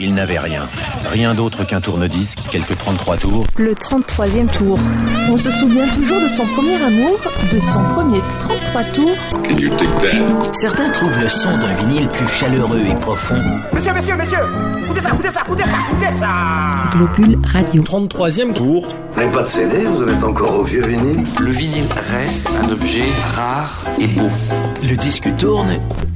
Il n'avait rien. Rien d'autre qu'un tourne-disque, quelques 33 tours. Le 33e tour. On se souvient toujours de son premier amour, de son premier 33 tours. Can you take that? Certains trouvent le son d'un vinyle plus chaleureux et profond. Monsieur, écoutez ça. Globule Radio. 33e tour. Vous n'avez pas de CD, vous en êtes encore au vieux vinyle. Le vinyle reste un objet rare et beau. Le disque tourne.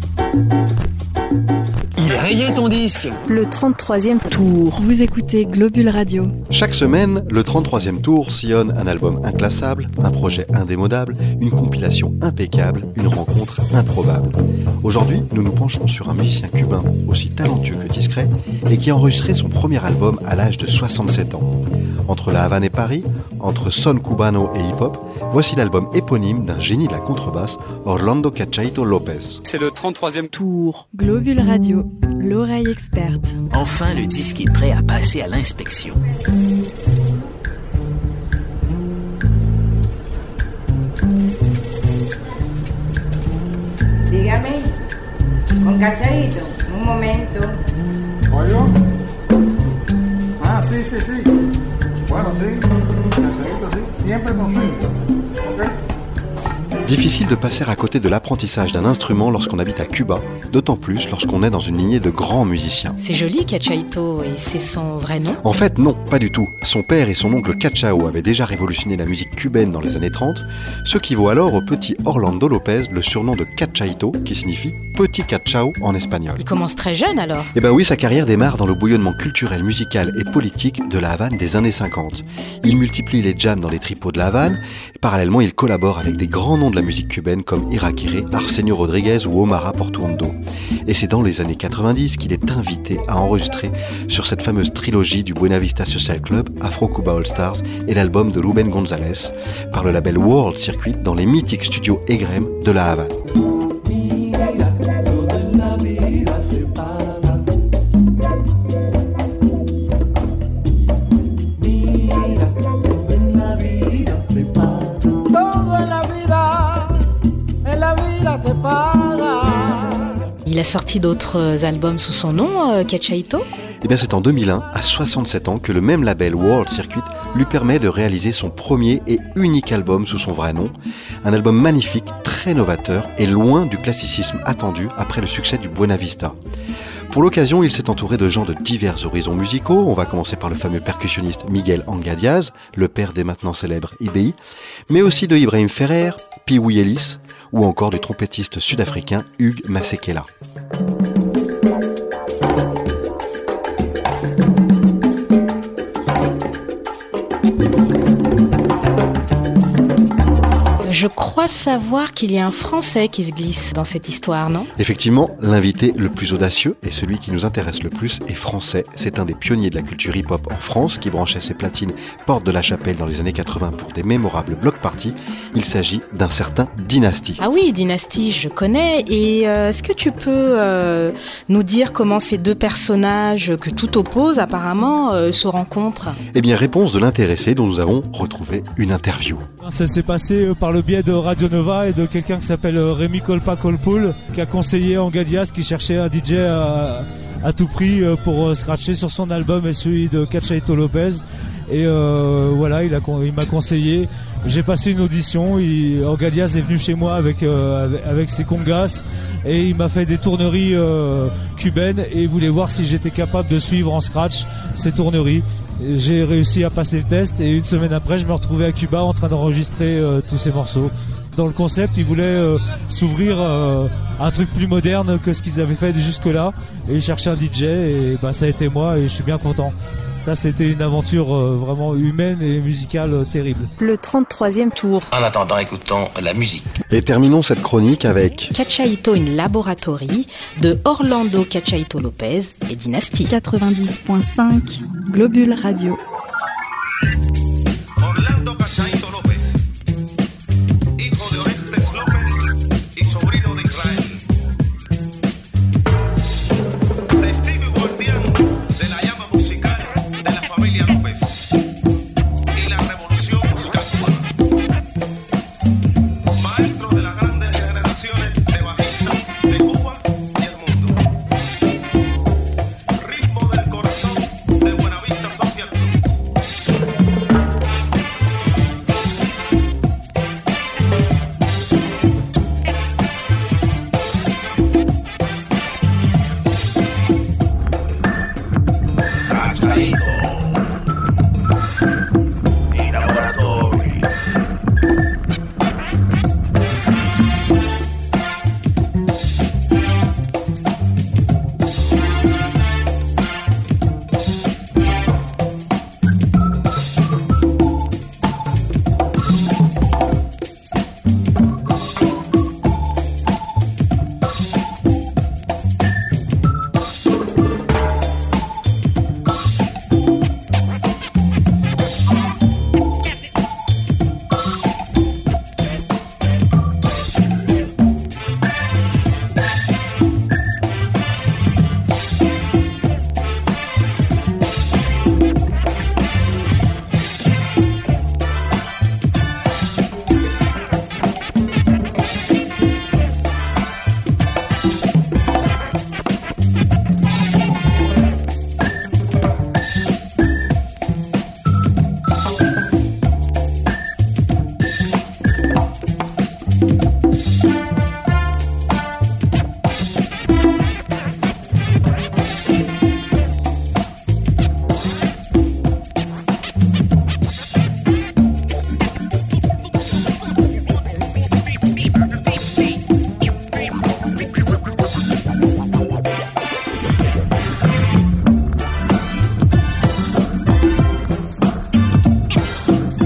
Il est rayé ton disque. Le 33e tour. Vous écoutez Globule Radio. Chaque semaine, le 33e tour sillonne un album inclassable, un projet indémodable, une compilation impeccable, une rencontre improbable. Aujourd'hui, nous nous penchons sur un musicien cubain aussi talentueux que discret et qui a enregistré son premier album à l'âge de 67 ans. Entre La Havane et Paris, entre son cubano et hip-hop, voici l'album éponyme d'un génie de la contrebasse, Orlando Cachayito Lopez. C'est le 33e tour. Globule Radio, l'oreille experte. Enfin, le disque est prêt à passer à l'inspection. Dígame, con Cachayito, un momento. ¿Oigo? Ah, sí. Bueno, sí, Cachayito, sí, siempre con swing, ¿ok? Difficile de passer à côté de l'apprentissage d'un instrument lorsqu'on habite à Cuba, d'autant plus lorsqu'on est dans une lignée de grands musiciens. C'est joli, Cachayito, et c'est son vrai nom? En fait, non, pas du tout. Son père et son oncle Cachao avaient déjà révolutionné la musique cubaine dans les années 30, ce qui vaut alors au petit Orlando Lopez le surnom de Cachayito, qui signifie petit Cachao en espagnol. Il commence très jeune alors? Eh ben oui, sa carrière démarre dans le bouillonnement culturel, musical et politique de la Havane des années 50. Il multiplie les jams dans les tripots de la Havane, et parallèlement il collabore avec des grands noms de la musique cubaine comme Irakere, Arsenio Rodriguez ou Omar Portuondo. Et c'est dans les années 90 qu'il est invité à enregistrer sur cette fameuse trilogie du Buena Vista Social Club, Afro Cuba All Stars et l'album de Rubén González par le label World Circuit dans les mythiques studios Egrem de la Havane. Il a sorti d'autres albums sous son nom, Cachayito? Eh bien c'est en 2001, à 67 ans, que le même label World Circuit lui permet de réaliser son premier et unique album sous son vrai nom. Un album magnifique, très novateur et loin du classicisme attendu après le succès du Buena Vista. Pour l'occasion, il s'est entouré de gens de divers horizons musicaux. On va commencer par le fameux percussionniste Miguel Anga Diaz, le père des maintenant célèbres IBI, mais aussi de Ibrahim Ferrer, Pee Wee Ellis, ou encore du trompettiste sud-africain Hugues Masekela. Je crois savoir qu'il y a un Français qui se glisse dans cette histoire, non? Effectivement, l'invité le plus audacieux et celui qui nous intéresse le plus est français. C'est un des pionniers de la culture hip-hop en France qui branchait ses platines Porte de la Chapelle dans les années 80 pour des mémorables block parties. Il s'agit d'un certain Dynasty. Ah oui, Dynasty, je connais. Et est-ce que tu peux nous dire comment ces deux personnages que tout oppose apparemment se rencontrent? Eh bien, réponse de l'intéressé dont nous avons retrouvé une interview. Ça s'est passé par le biais de Radio Nova et de quelqu'un qui s'appelle Rémi Colpa Colpoul, qui a conseillé Anga Diaz qui cherchait un DJ à tout prix pour scratcher sur son album et celui de Cachayito Lopez. Et voilà, il m'a conseillé. J'ai passé une audition. Anga Diaz est venu chez moi avec ses congas et il m'a fait des tourneries cubaines et il voulait voir si j'étais capable de suivre en scratch ces tourneries. J'ai réussi à passer le test et une semaine après je me retrouvais à Cuba en train d'enregistrer tous ces morceaux. Dans le concept, ils voulaient s'ouvrir à un truc plus moderne que ce qu'ils avaient fait jusque-là et ils cherchaient un DJ et ça a été moi et je suis bien content. Ça, c'était une aventure vraiment humaine et musicale terrible. Le 33e tour. En attendant, écoutons la musique. Et terminons cette chronique avec Cachayito in Laboratory de Orlando Cachayito Lopez et Dynasty. 90.5 Globule Radio. Orlando Cachayito Lopez, hijo de Orestes López y sobrino de Israel. Testigo y guardián de la llama musical de la familia López y la revolución musical cubana. Maestro de las grandes generaciones de bajistas de Cuba y el mundo. Ritmo del corazón.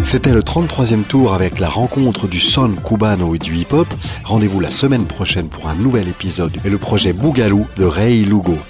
C'était le 33e tour avec la rencontre du son cubano et du hip-hop. Rendez-vous la semaine prochaine pour un nouvel épisode et le projet Bougalou de Ray Lugo.